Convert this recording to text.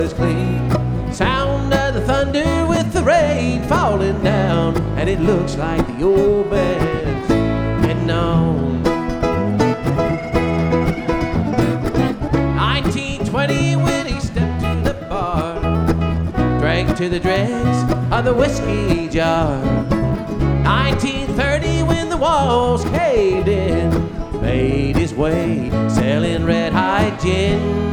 was clean. Sound of the thunder with the rain falling down, and it looks like the old man's heading on. 1920 when he stepped to the bar, drank to the dregs of the whiskey jar. 1930 when the walls caved in, made his way selling red hot gin.